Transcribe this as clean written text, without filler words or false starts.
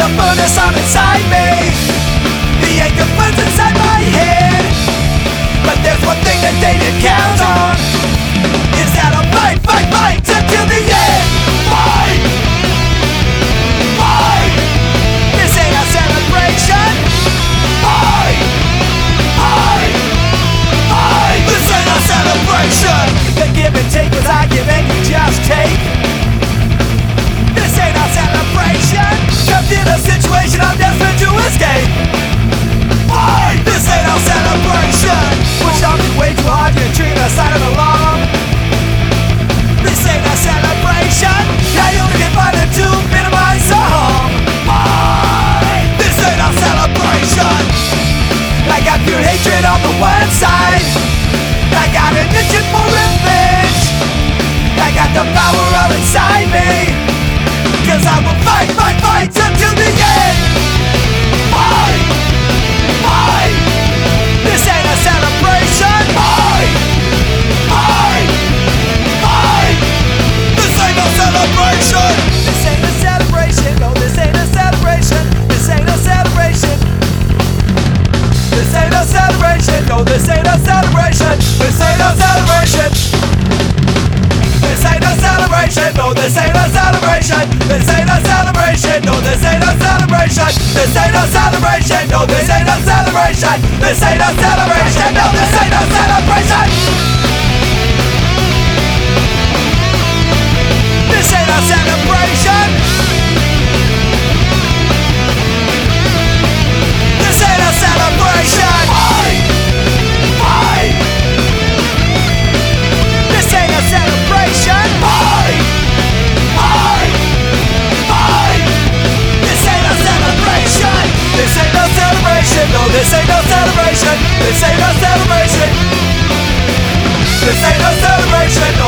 the furnace on inside me. The anger burns inside my head. But there's one thing that they didn't count on, is that I'll fight, fight, fight until the end. Fight! Fight! This ain't a celebration. Fight! Fight! Fight! This ain't a celebration. The give and take was I give and you just take. This ain't a celebration. Trapped in a situation I'm desperate to escape. Fight! This ain't a celebration. Push on me way too hard, you treat us side of the law. This ain't a celebration. I only get violent to minimize the harm. Fight! This ain't a celebration. I got pure hatred on the one side. I got an itch for revenge. I got the power all inside me. Cause I will fight, fight, fight until the end. Fight! Fight! This ain't a celebration. Fight! Fight! Fight! This ain't a celebration. This ain't a celebration. No, this ain't a celebration. This ain't a celebration. This ain't a celebration. No, this ain't a celebration. This ain't a celebration. This ain't a celebration. No, this ain't a celebration. This ain't a celebration. No, this ain't a celebration. This ain't a celebration. No, this ain't a celebration. This ain't a celebration. No, this ain't a celebration. This ain't a celebration. This ain't a celebration. Fight! Fight! This ain't a celebration. Fight! Fight! Fight! This ain't a celebration. This ain't a celebration. No, this ain't a celebration. This ain't a celebration. This ain't a celebration. No,